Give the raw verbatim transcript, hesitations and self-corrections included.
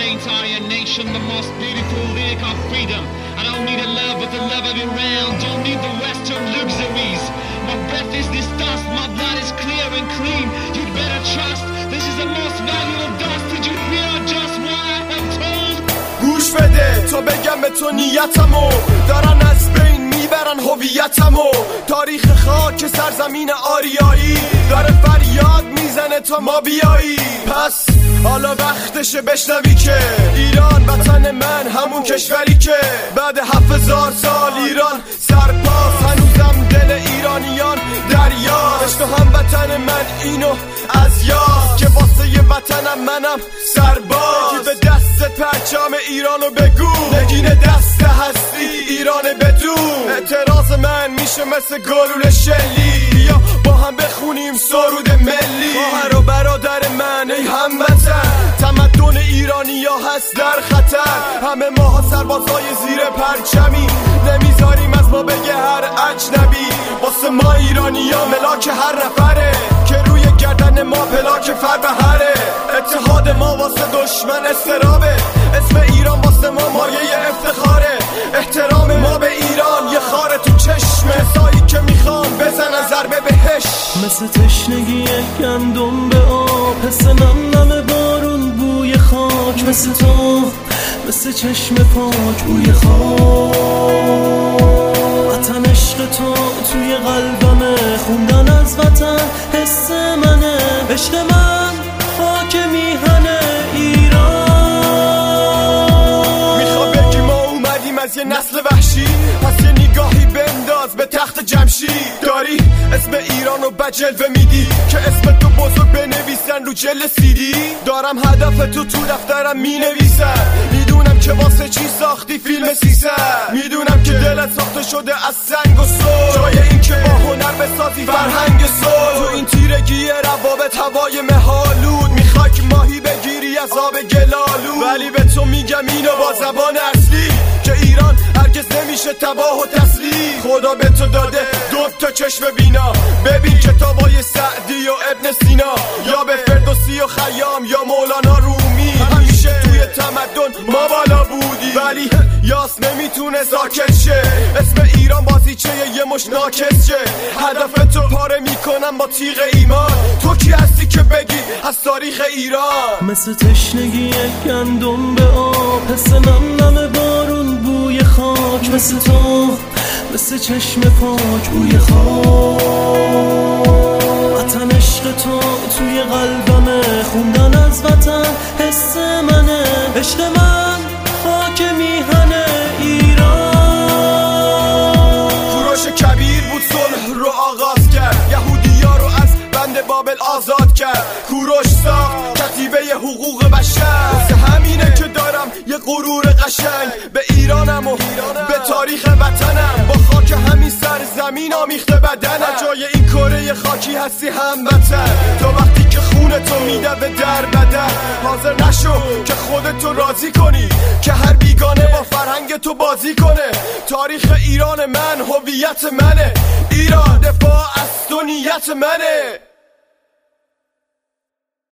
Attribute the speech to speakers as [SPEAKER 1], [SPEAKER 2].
[SPEAKER 1] entire nation, the most beautiful lyric of freedom. I don't need a love but the love of Iran. Don't need the western luxuries. My breath is this dust, my blood is clear and clean. You'd better trust, this is the most valuable dust. Did you hear just what I have told?
[SPEAKER 2] گوش بده تا بگم به تو نیتمو، دارن از بین میبرن هویتمو. تاریخ خاک سرزمین آریایی داره فریاد میزنه تا ما بیایی. پس حالا وقتشه بشنوی که ایران وطن من، همون کشوری که بعد هفت هزار سال ایران سرپاس. هنوزم دل ایرانیان دریاست. تو هم وطن من اینو از یاد که واسه یه وطنم منم سرباز. یکی به دست پرچم ایرانو بگو، نگین دست هستی ایران بدون. اعتراض من میشه مثل گلوله شلی، بیا با هم بخونیم سرود ملی. خواهر و برادر من ای هموطن، تمدن ایرانیا هست در خطر. همه ماها سربازهای زیر پرچمی، نمیذاریم از ما بگه هر اجنبی. واسه ما ایرانیا ملاک هر نفره که روی گردن ما پلاک فربهره. اتحاد ما واسه دشمن استرابه، اسم ایران واسه ما مایه افتخاره. احترام ما به ایران یه خاره تو چشم کسایی که میخوان بزنن ضربه بهش.
[SPEAKER 3] مثل تشنگی گندم به آب، حس نم نم بارون بوی خاک. مثل تو، مثل چشم پاک بوی خاک. وطن عشق تو توی قلبمه، خوندن از وطن حس منه. عشق من خاک میهنه ایران.
[SPEAKER 2] میخوا بگی ما اومدیم از یه نسل وحشی، پس یه نگاهی بنداز به تخت جمشید. داری اسم ایرانو بجلوه میدی که اسم تو بزرگ بنویسن رو جل سیدی. دارم هدف تو تو دفترم مینویسم، میدونم که واسه چی ساختی فیلم سیزن. میدونم که دلت ساخته شده از سنگ و صلح، جای این که با هنر بسازی فرهنگ صلح. تو این تیرگی روابط هوای مهالود، میخوای که ماهی بگیری از آب گلالود. ولی به تو میگم اینو با زبان اصلی که ایران هرگز نمیشه تباه و تسلیم. خدا به تو داده دو تا چشم بینا، ببین کتابای سعدی و ابن سینا، یا به فردوسی و خیام یا مولانا رومی. همیشه توی تمدن ما بالا بودی، ولی یاس نمیتونه ساکت شه. اسم ایران بازیچه یه مش ناکس شه. هدف تو پاره میکنم با تیغ ایمان. تو کی هستی که بگی از تاریخ ایران؟
[SPEAKER 3] مثل تشنگی گندم به آب، حس نم نم بارون بوی خاک. مثل تو، مثل چشم پاک بوی خاک. وطن عشق تو توی قلبمه، خوندن از وطن حس منه. عشق من خاک میهنه ایران.
[SPEAKER 2] کوروش کبیر بود صلح رو آغاز کرد، یهودیا رو از بند بابل آزاد کرد. کوروش ساخت کتیبه حقوق بشر، واسه همینه که دارم یه غرور قشنگ به ایرانم و به تاریخ وطنم. با خاک همین سرزمین آمیخته بدنم، جای این کره خاکی هستی هموطن. تا وقتی که خون تو میده به در بدن، حاضر نشو که خودتو راضی کنی که هر بیگانه با فرهنگ تو بازی کنه. تاریخ ایران من هویت منه، ایران دفاع از تو نیت منه.